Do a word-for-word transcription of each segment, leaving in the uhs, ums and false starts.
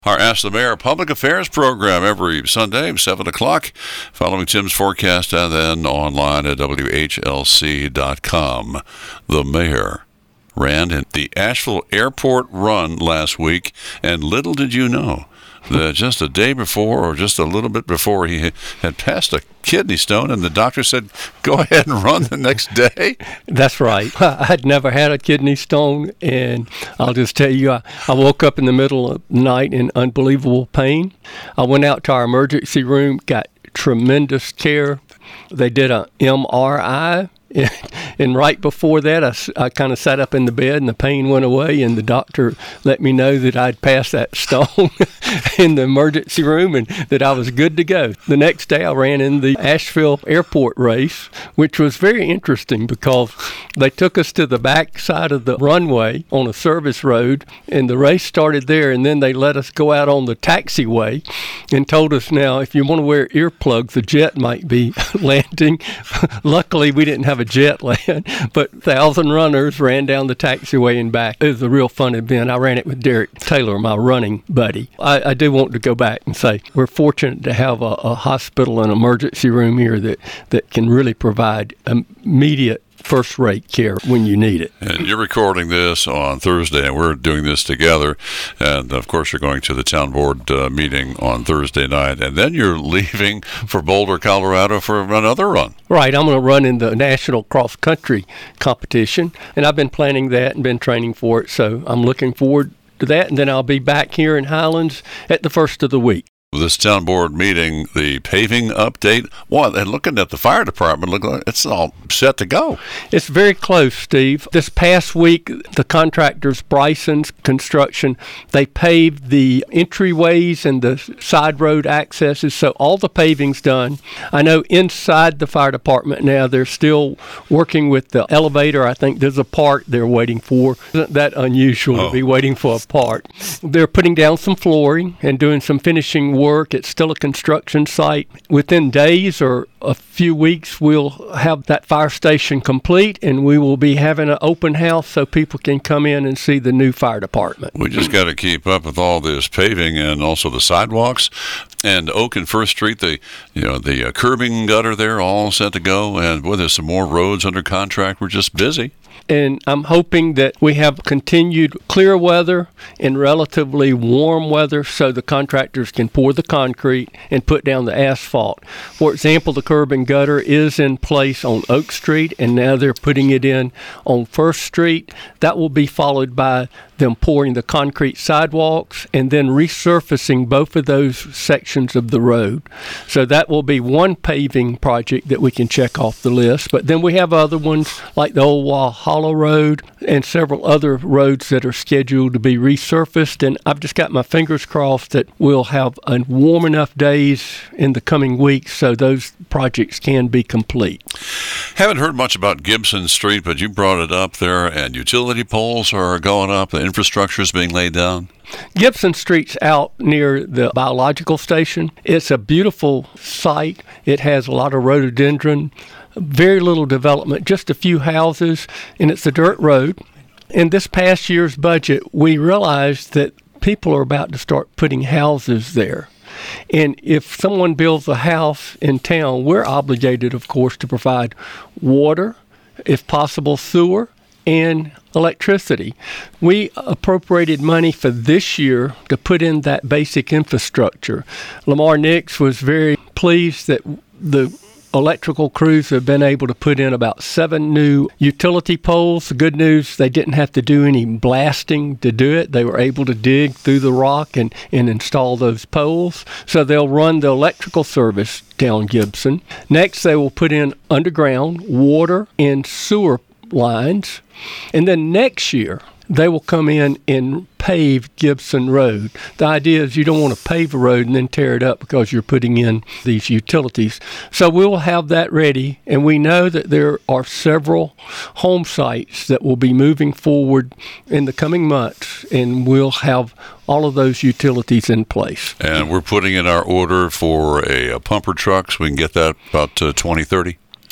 Our Ask the Mayor public affairs program every Sunday, seven o'clock, following Tim's forecast, and then online at W H L C dot com. The mayor ran in the Asheville Airport Run last week, and little did you know that just a day before, or just a little bit before, he had passed a kidney stone, and the doctor said, go ahead and run the next day. That's right. I had never had a kidney stone, and I'll just tell you, I, I woke up in the middle of the night in unbelievable pain. I went out to our emergency room, got tremendous care. They did an M R I. And right before that, I, I kind of sat up in the bed and the pain went away, and the doctor let me know that I'd passed that stone in the emergency room and that I was good to go. The next day, I ran in the Asheville Airport race, which was very interesting because they took us to the back side of the runway on a service road, and the race started there, and then they let us go out on the taxiway and told us, now, if you want to wear earplugs, the jet might be landing. Luckily, we didn't have a jet land, but thousand runners ran down the taxiway and back. It was a real fun event. I ran it with Derek Taylor, my running buddy. I, I do want to go back and say we're fortunate to have a, a hospital and emergency room here that, that can really provide immediate first-rate care when you need it. And you're recording this on Thursday, and we're doing this together. And, of course, you're going to the town board uh, meeting on Thursday night, and then you're leaving for Boulder, Colorado for another run. Right. I'm going to run in the national cross-country competition, and I've been planning that and been training for it, so I'm looking forward to that. And then I'll be back here in Highlands at the first of the week. This town board meeting, the paving update, well, and looking at the fire department, look like it's all set to go. It's very close, Steve. This past week, the contractors, Bryson's Construction, they paved the entryways and the side road accesses, so all the paving's done. I know inside the fire department now, they're still working with the elevator. I think there's a part they're waiting for. Isn't that unusual oh. to be waiting for a part? They're putting down some flooring and doing some finishing work. It's still a construction site. Within days or a few weeks, we'll have that fire station complete, and we will be having an open house so people can come in and see the new fire department. We just got to keep up with all this paving and also the sidewalks. And Oak and First Street, the you know the uh, curbing gutter there, all set to go. And boy, there's some more roads under contract. We're just busy. And I'm hoping that we have continued clear weather and relatively warm weather so the contractors can pour the concrete and put down the asphalt. For example, the curb and gutter is in place on Oak Street, and now they're putting it in on First Street. That will be followed by them pouring the concrete sidewalks and then resurfacing both of those sections of the road. So that will be one paving project that we can check off the list. But then we have other ones like the Old Wall Hollow Road and several other roads that are scheduled to be resurfaced. And I've just got my fingers crossed that we'll have a warm enough days in the coming weeks so those projects can be complete. Haven't heard much about Gibson Street, but you brought it up there, and utility poles are going up. The infrastructure is being laid down. Gibson Street's out near the biological station. It's a beautiful site. It has a lot of rhododendron, very little development, just a few houses, and it's a dirt road. In this past year's budget, we realized that people are about to start putting houses there. And if someone builds a house in town, we're obligated, of course, to provide water, if possible sewer, and electricity. We appropriated money for this year to put in that basic infrastructure. Lamar Nix was very pleased that the electrical crews have been able to put in about seven new utility poles. The good news, they didn't have to do any blasting to do it. They were able to dig through the rock and, and install those poles. So they'll run the electrical service down Gibson. Next, they will put in underground water and sewer lines. And then next year, they will come in and pave Gibson Road. The idea is you don't want to pave a road and then tear it up because you're putting in these utilities. So we will have that ready, and we know that there are several home sites that will be moving forward in the coming months, and we'll have all of those utilities in place. And we're putting in our order for a, a pumper truck so we can get that about uh, twenty thirty?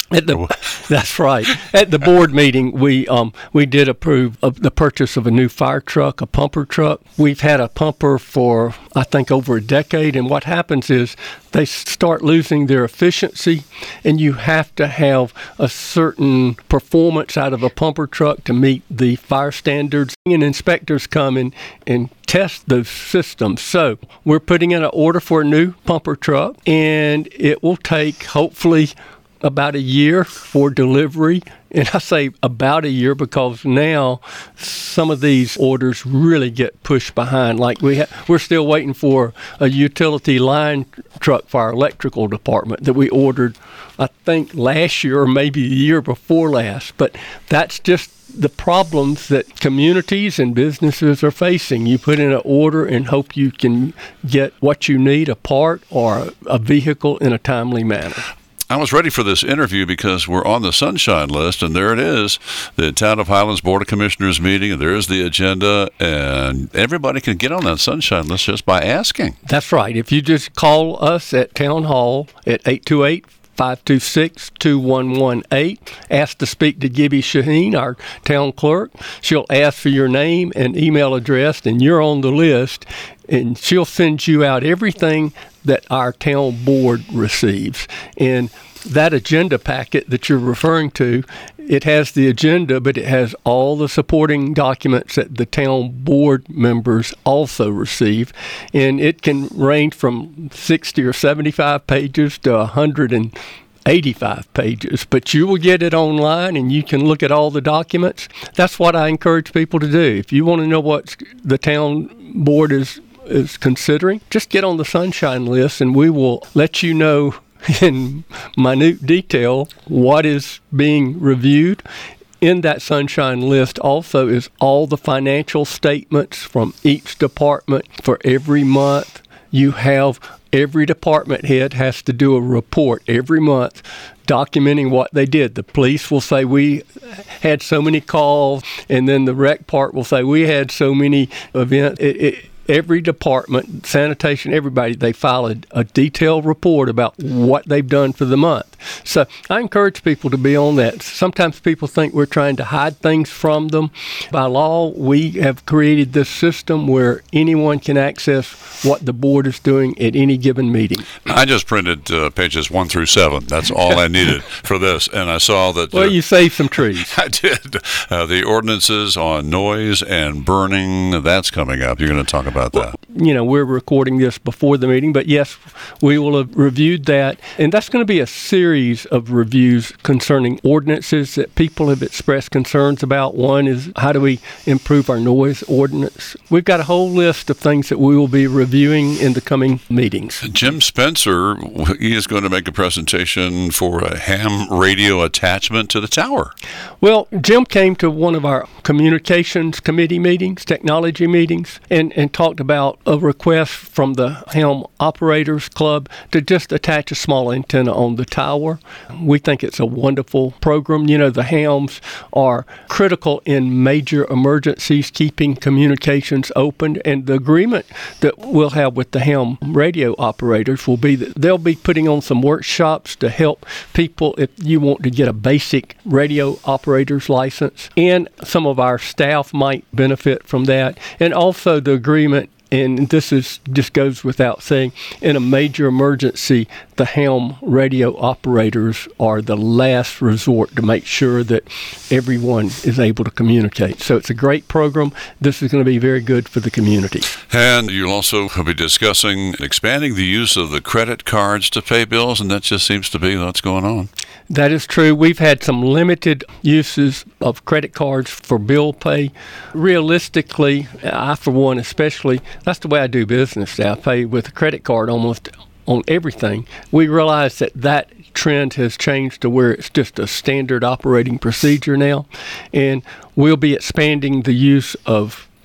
At the, that's right. At the board meeting, we um, we did approve of the purchase of a new fire truck, a pumper truck. We've had a pumper for, I think, over a decade, and what happens is they start losing their efficiency, and you have to have a certain performance out of a pumper truck to meet the fire standards, and inspectors come in and test those systems. So we're putting in an order for a new pumper truck, and it will take, hopefully, about a year for delivery. And I say about a year because now some of these orders really get pushed behind. Like we ha- we're still waiting for a utility line truck for our electrical department that we ordered, I think, last year or maybe the year before last. But that's just the problems that communities and businesses are facing. You put in an order and hope you can get what you need, a part or a vehicle, in a timely manner. I was ready for this interview because we're on the Sunshine List, and there it is, the Town of Highlands Board of Commissioners meeting, and there's the agenda, and everybody can get on that Sunshine List just by asking. That's right. If you just call us at Town Hall at eight two eight, five two six, two one one eight, ask to speak to Gibby Shaheen, our town clerk. She'll ask for your name and email address, and you're on the list, and she'll send you out everything that our town board receives. And that agenda packet that you're referring to, it has the agenda, but it has all the supporting documents that the town board members also receive. And it can range from sixty or seventy-five pages to one hundred eighty-five pages, but you will get it online and you can look at all the documents. That's what I encourage people to do. If you want to know what the town board is is considering, just get on the Sunshine List and we will let you know in minute detail what is being reviewed. In that Sunshine List also is all the financial statements from each department for every month. You have every department head has to do a report every month documenting what they did. The police will say we had so many calls, and then the rec part will say we had so many events. It, it, Every department, sanitation, everybody, they file a, a detailed report about what they've done for the month. So I encourage people to be on that. Sometimes people think we're trying to hide things from them. By law, we have created this system where anyone can access what the board is doing at any given meeting. I just printed uh, pages one through seven. That's all I needed for this. And I saw that... Well, uh, you saved some trees. I did. Uh, the ordinances on noise and burning, that's coming up. You're going to talk about that. Well, you know, we're recording this before the meeting, but yes, we will have reviewed that. And that's going to be a series of reviews concerning ordinances that people have expressed concerns about. One is, how do we improve our noise ordinance? We've got a whole list of things that we will be reviewing in the coming meetings. Jim Spencer, he is going to make a presentation for a ham radio attachment to the tower. Well, Jim came to one of our communications committee meetings, technology meetings, and, and talked about a request from the Ham Operators Club to just attach a small antenna on the tower. We think it's a wonderful program. You know, the hams are critical in major emergencies, keeping communications open, and the agreement that we'll have with the ham radio operators will be that they'll be putting on some workshops to help people if you want to get a basic radio operator's license, and some of our staff might benefit from that. And also the agreement, and this is just goes without saying, in a major emergency, the ham radio operators are the last resort to make sure that everyone is able to communicate. So it's a great program. This is going to be very good for the community. And you'll also be discussing expanding the use of the credit cards to pay bills, and that just seems to be what's going on. That is true. We've had some limited uses of credit cards for bill pay. Realistically, I, for one especially, that's the way I do business. I pay with a credit card almost on everything. We realize that that trend has changed to where it's just a standard operating procedure now, and we'll be expanding the use of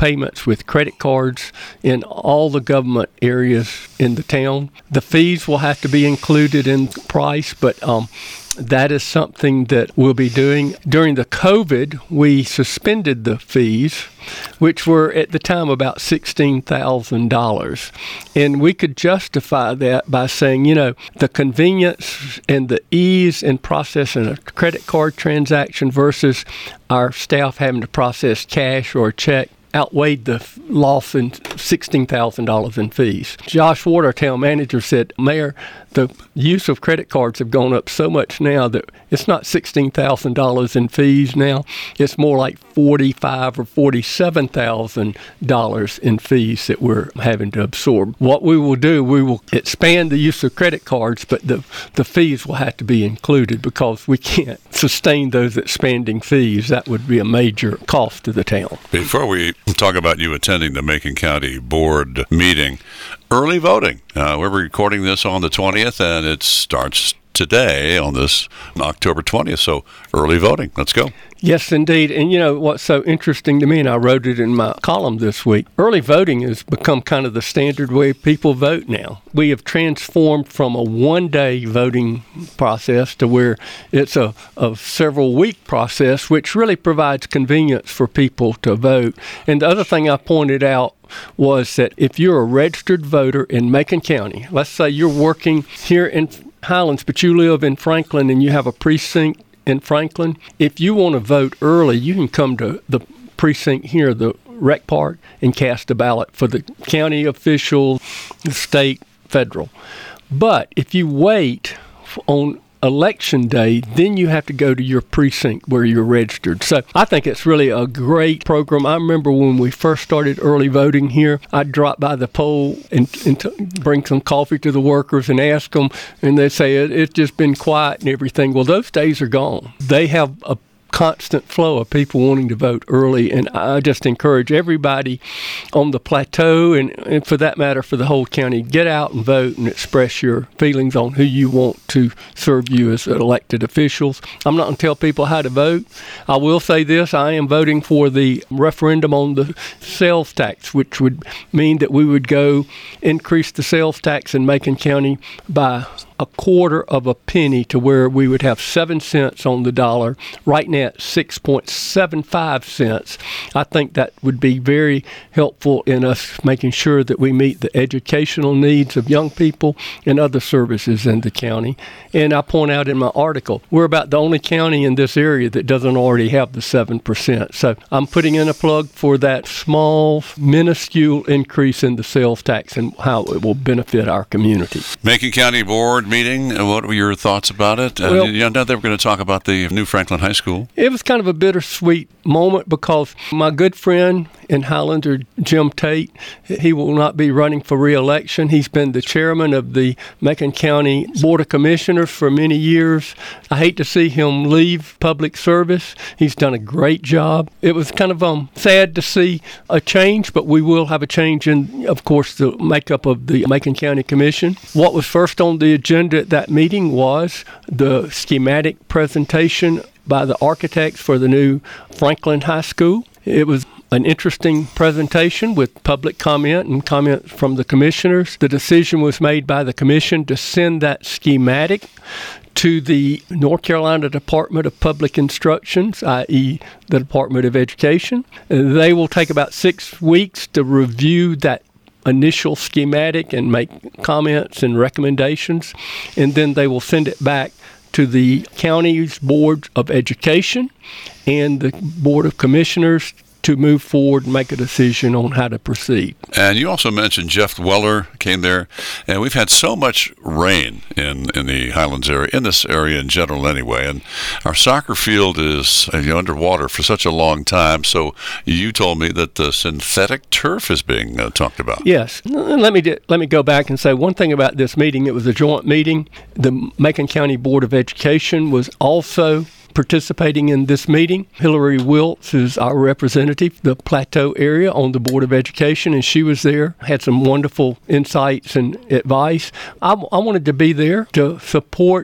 payments with credit cards in all the government areas in the town. The fees will have to be included in the price, but um, that is something that we'll be doing. During the COVID, we suspended the fees, which were at the time about sixteen thousand dollars. And we could justify that by saying, you know, the convenience and the ease in processing a credit card transaction versus our staff having to process cash or a check outweighed the loss in sixteen thousand dollars in fees. Josh Ward, our town manager, said, Mayor, the use of credit cards have gone up so much now that it's not sixteen thousand dollars in fees now. It's more like forty-five thousand dollars or forty-seven thousand dollars in fees that we're having to absorb. What we will do, we will expand the use of credit cards, but the, the fees will have to be included because we can't sustain those expanding fees. That would be a major cost to the town. Before we talk about you attending the Macon County Board meeting, early voting. Uh, we're recording this on the twentieth, and it starts today on this October twentieth, so early voting. Let's go. Yes, indeed. And you know what's so interesting to me, and I wrote it in my column this week, early voting has become kind of the standard way people vote now. We have transformed from a one-day voting process to where it's a, a several-week process, which really provides convenience for people to vote. And the other thing I pointed out was that if you're a registered voter in Macon County, let's say you're working here in Highlands, but you live in Franklin and you have a precinct in Franklin, if you want to vote early, you can come to the precinct here, the rec park, and cast a ballot for the county officials, the state, federal. But if you wait on election day, then you have to go to your precinct where you're registered. So I think it's really a great program. I remember when we first started early voting here, I'd drop by the poll and, and t- bring some coffee to the workers and ask them, and they'd say it, it's just been quiet and everything. Well, those days are gone. They have a constant flow of people wanting to vote early, and I just encourage everybody on the plateau and, and for that matter for the whole county, get out and vote and express your feelings on who you want to serve you as elected officials. I'm not going to tell people how to vote. I will say this, I am voting for the referendum on the sales tax, which would mean that we would go increase the sales tax in Macon County by a quarter of a penny to where we would have seven cents on the dollar. Right now, it's six point seven five cents. I think that would be very helpful in us making sure that we meet the educational needs of young people and other services in the county. And I point out in my article, we're about the only county in this area that doesn't already have the seven percent. So I'm putting in a plug for that small, minuscule increase in the sales tax and how it will benefit our community. Macon County Board meeting, what were your thoughts about it? Uh, well, you know, they were going to talk about the new Franklin High School. It was kind of a bittersweet moment because my good friend in Highlander, Jim Tate, he will not be running for re-election. He's been the chairman of the Macon County Board of Commissioners for many years. I hate to see him leave public service. He's done a great job. It was kind of um, sad to see a change, but we will have a change in, of course, the makeup of the Macon County Commission. What was first on the agenda at that meeting was the schematic presentation by the architects for the new Franklin High School. It was an interesting presentation with public comment and comment from the commissioners. The decision was made by the commission to send that schematic to the North Carolina Department of Public Instructions, that is the Department of Education. They will take about six weeks to review that initial schematic and make comments and recommendations, and then they will send it back to the county's Board of Education and the Board of Commissioners to move forward and make a decision on how to proceed. And you also mentioned Jeff Weller came there, and we've had so much rain in, in the Highlands area, in this area in general anyway, and our soccer field is you know, underwater for such a long time, so you told me that the synthetic turf is being uh, talked about. Yes. Let me let me go back and say one thing about this meeting. It was a joint meeting. The Macon County Board of Education was also participating in this meeting. Hillary Wiltz is our representative, the Plateau area on the Board of Education, and she was there, had some wonderful insights and advice. I, I wanted to be there to support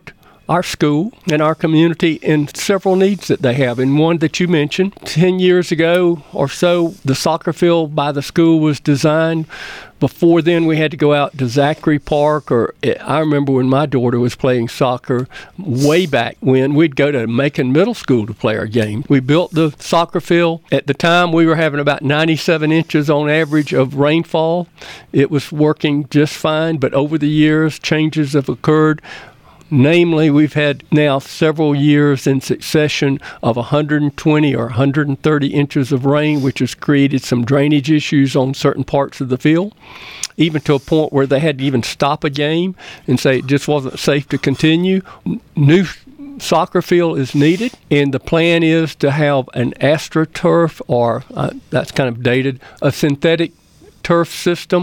our school and our community and several needs that they have. And one that you mentioned, ten years ago or so, the soccer field by the school was designed. Before then, we had to go out to Zachary Park, or I remember when my daughter was playing soccer way back when, we'd go to Macon Middle School to play our game. We built the soccer field. At the time, we were having about ninety-seven inches on average of rainfall. It was working just fine, but over the years, changes have occurred. Namely, we've had now several years in succession of one hundred twenty or one hundred thirty inches of rain, which has created some drainage issues on certain parts of the field, even to a point where they had to even stop a game and say it just wasn't safe to continue. New soccer field is needed, and the plan is to have an AstroTurf, or uh, that's kind of dated, a synthetic turf system,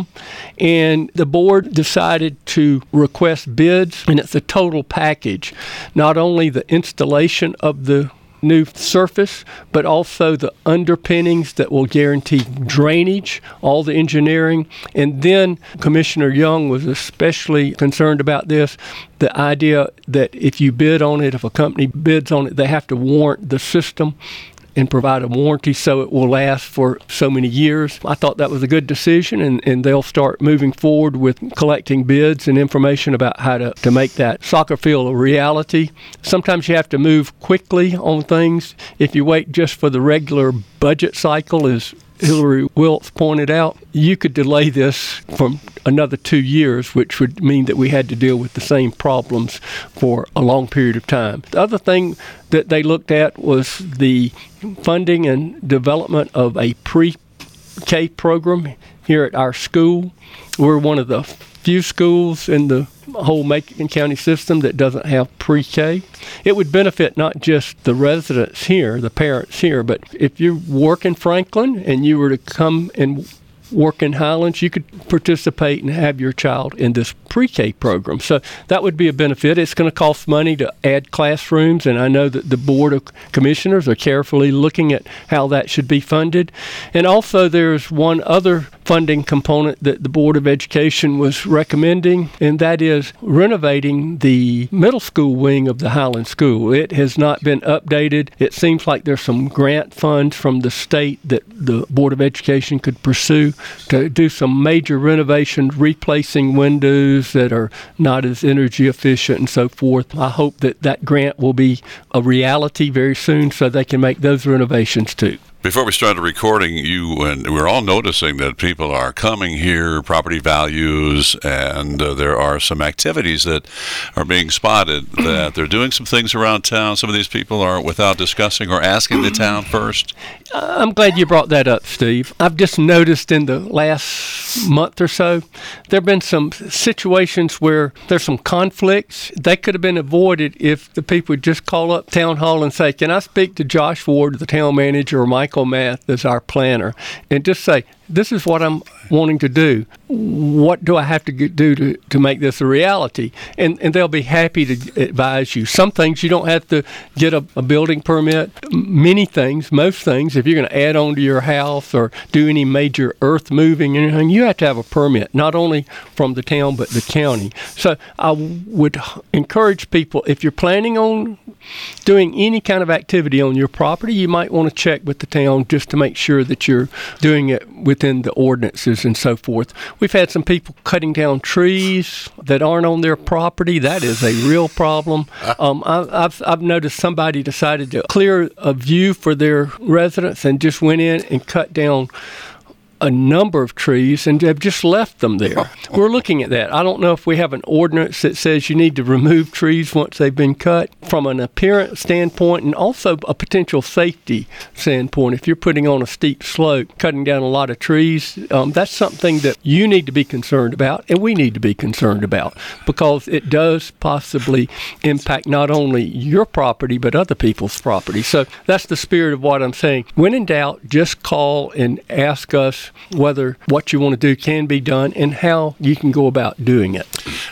and the board decided to request bids, and it's a total package, not only the installation of the new surface, but also the underpinnings that will guarantee drainage, all the engineering. And then Commissioner Young was especially concerned about this, the idea that if you bid on it, if a company bids on it, they have to warrant the system and provide a warranty so it will last for so many years. I thought that was a good decision, and, and they'll start moving forward with collecting bids and information about how to, to make that soccer field a reality. Sometimes you have to move quickly on things. If you wait just for the regular budget cycle, as Hillary Wiltz pointed out, you could delay this for another two years, which would mean that we had to deal with the same problems for a long period of time. The other thing that they looked at was the funding and development of a pre-K program here at our school. We're one of the few schools in the whole Macon County system that doesn't have pre-K. It would benefit not just the residents here, the parents here, but if you work in Franklin and you were to come and work in Highlands, you could participate and have your child in this pre-K program. So that would be a benefit. It's going to cost money to add classrooms, and I know that the Board of Commissioners are carefully looking at how that should be funded. And also there's one other funding component that the Board of Education was recommending, and that is renovating the middle school wing of the Highland School. It has not been updated. It seems like there's some grant funds from the state that the Board of Education could pursue to do some major renovations, replacing windows that are not as energy efficient and so forth. I hope that that grant will be a reality very soon so they can make those renovations too. Before we started recording, you and we're all noticing that people are coming here, property values, and uh, there are some activities that are being spotted that they're doing some things around town. Some of these people are without discussing or asking the town first. I'm glad you brought that up, Steve. I've just noticed in the last month or so, there have been some situations where there's some conflicts. They could have been avoided if the people would just call up town hall and say, can I speak to Josh Ward, the town manager, or Michael Math as our planner, and just say, this is what I'm wanting to do. What do I have to get, do to, to make this a reality? And and they'll be happy to advise you. Some things you don't have to get a, a building permit. Many things, most things, if you're going to add on to your house or do any major earth moving, anything, you have to have a permit, not only from the town but the county. So I would encourage people, if you're planning on doing any kind of activity on your property, you might want to check with the town just to make sure that you're doing it within the ordinances and so forth. We've had some people cutting down trees that aren't on their property. That is a real problem. Um, I, I've, I've noticed somebody decided to clear a view for their residents and just went in and cut down a number of trees and have just left them there. We're looking at that. I don't know if we have an ordinance that says you need to remove trees once they've been cut from an appearance standpoint and also a potential safety standpoint. If you're putting on a steep slope, cutting down a lot of trees, um, that's something that you need to be concerned about and we need to be concerned about because it does possibly impact not only your property but other people's property. So that's the spirit of what I'm saying. When in doubt, just call and ask us whether what you want to do can be done and how you can go about doing it.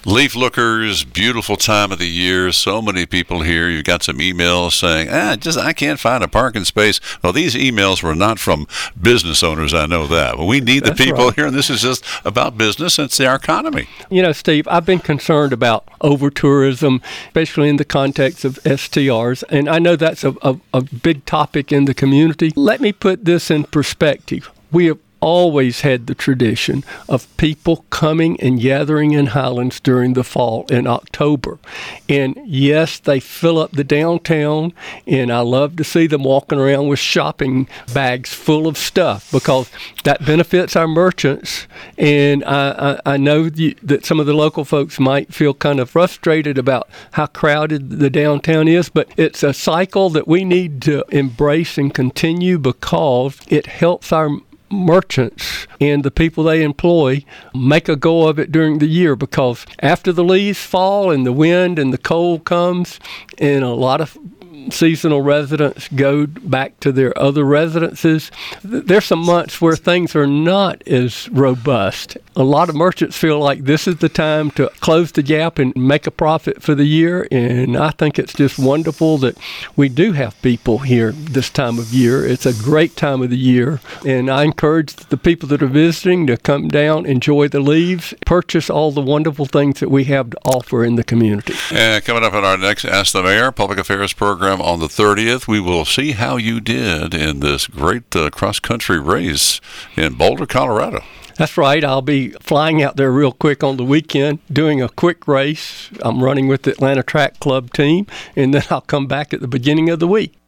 Leaf lookers, beautiful time of the year. So many people here. You've got some emails saying, ah, just I can't find a parking space. Well, these emails were not from business owners, I know that. But we need the That's people right. here, and this is just about business. It's our economy. You know, Steve, I've been concerned about over-tourism, especially in the context of S T Rs, and I know that's a, a, a big topic in the community. Let me put this in perspective. We have always had the tradition of people coming and gathering in Highlands during the fall in October. And yes, they fill up the downtown, and I love to see them walking around with shopping bags full of stuff because that benefits our merchants. And I, I, I know that some of the local folks might feel kind of frustrated about how crowded the downtown is, but it's a cycle that we need to embrace and continue because it helps our merchants and the people they employ make a go of it during the year, because after the leaves fall and the wind and the cold comes and a lot of seasonal residents go back to their other residences, there's some months where things are not as robust. A lot of merchants feel like this is the time to close the gap and make a profit for the year, and I think it's just wonderful that we do have people here this time of year. It's a great time of the year, and I encourage the people that are visiting to come down, enjoy the leaves, purchase all the wonderful things that we have to offer in the community. And coming up in our next Ask the Mayor Public Affairs program on the thirtieth, we will see how you did in this great uh, cross-country race in Boulder, Colorado. That's right. I'll be flying out there real quick on the weekend, doing a quick race. I'm running with the Atlanta Track Club team, and then I'll come back at the beginning of the week.